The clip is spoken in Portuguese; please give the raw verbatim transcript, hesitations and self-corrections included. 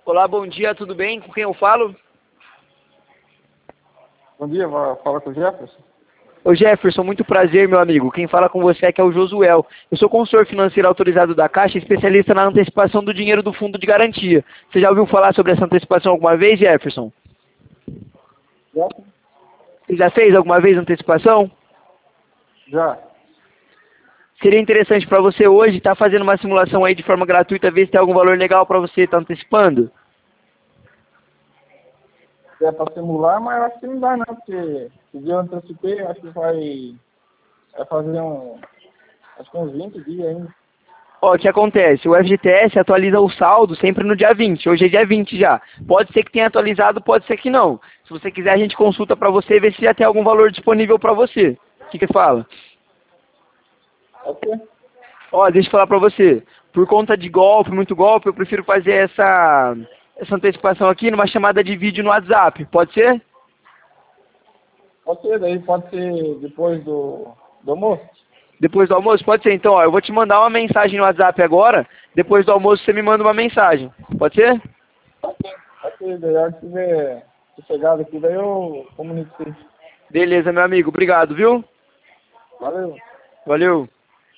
Olá, bom dia, tudo bem? Com quem eu falo? Bom dia, va- fala com o Jefferson. Ô Jefferson, muito prazer, meu amigo. Quem fala com você aqui é o Josuel. Eu sou consultor financeiro autorizado da Caixa, especialista na antecipação do dinheiro do fundo de garantia. Você já ouviu falar sobre essa antecipação alguma vez, Jefferson? Já? Você já fez alguma vez antecipação? Já. Seria interessante para você hoje estar fazendo uma simulação aí de forma gratuita, ver se tem algum valor legal para você estar antecipando? É para simular, mas eu acho que não dá não, porque se dia eu antecipei, eu acho que vai, vai fazer um, acho que uns vinte dias ainda. Ó, o que acontece? O F G T S atualiza o saldo sempre no dia vinte. Hoje é dia vinte já. Pode ser que tenha atualizado, pode ser que não. Se você quiser, a gente consulta para você e vê se já tem algum valor disponível para você. O que que fala? Ok? Ó, deixa eu falar para você. Por conta de golpe, muito golpe, eu prefiro fazer essa, essa antecipação aqui numa chamada de vídeo no WhatsApp. Pode ser? Pode ser, daí pode ser depois do, do almoço? Depois do almoço? Pode ser. Então, ó, eu vou te mandar uma mensagem no WhatsApp agora. Depois do almoço você me manda uma mensagem. Pode ser? Ok, daí a hora que tiver sossegado aqui, daí eu comunico sim. Beleza, meu amigo. Obrigado, viu? Valeu. Valeu.